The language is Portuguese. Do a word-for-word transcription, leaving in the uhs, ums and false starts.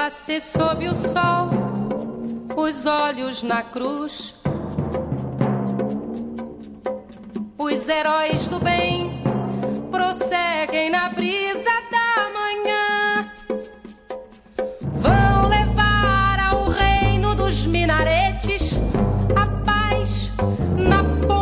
face sob o sol, os olhos na cruz. Os heróis do bem prosseguem na brisa da manhã. Vão levar ao reino dos minaretes a paz na ponta